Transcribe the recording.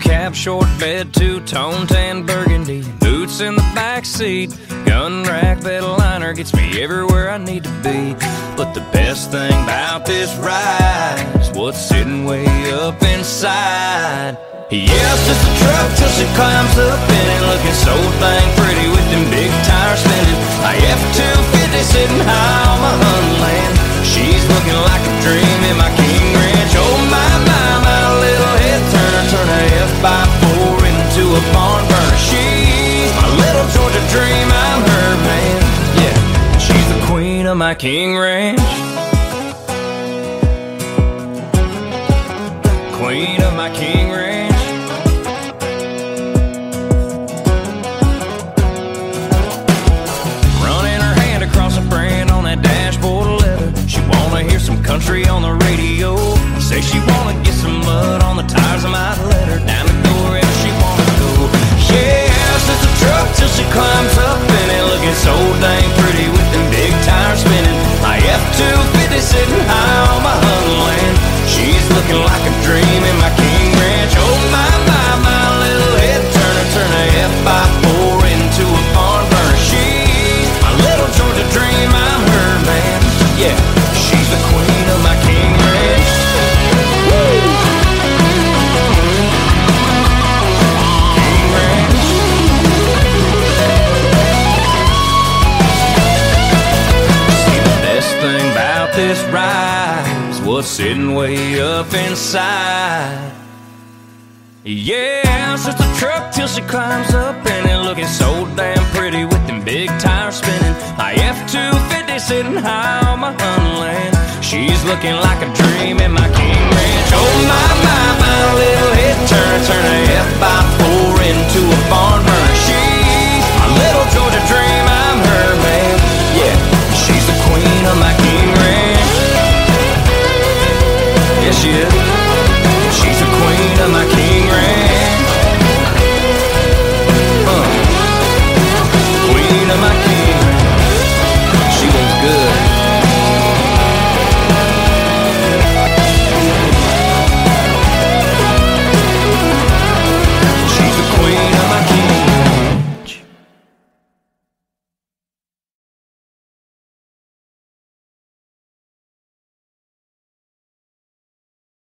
cab, short bed, two-tone tan burgundy, boots in the backseat, gun rack, bed liner gets me everywhere I need to be. But the best thing about this ride is what's sitting way up inside. Yeah, it's just a truck till she climbs up in it, looking so dang pretty with them big tires spinning. A F-250 sitting high on my Hunland. She's looking like a dream in my King Ranch. Oh my, my little head turner, turn a F-by-4 into a barn burner. She's my little Georgia dream, I'm her man. Yeah, she's the queen of my King Ranch. Queen of my King Ranch. Hear some country on the radio, say she wanna get some mud on the tires. I might let her down the door if she wanna go. Yeah, since the truck till she climbs up in it, looking so dang pretty with them big tires spinning. My F-250 sitting high on my Hunland. She's looking like a dream in my King Ranch. Oh my, my little head turner, turn a F-by-4 into a barn burner. She's my little Georgia dream, I'm her man. Yeah, she's the queen of my King Ranch. Woo! King Ranch. See, the best thing about this ride is what's sitting way up inside. Yeah, since the truck till she climbs up in it, looking so damn pretty with them big tires spinning. My F-250 sitting high on my Hunland. She's looking like a dream in my King Ranch. Oh my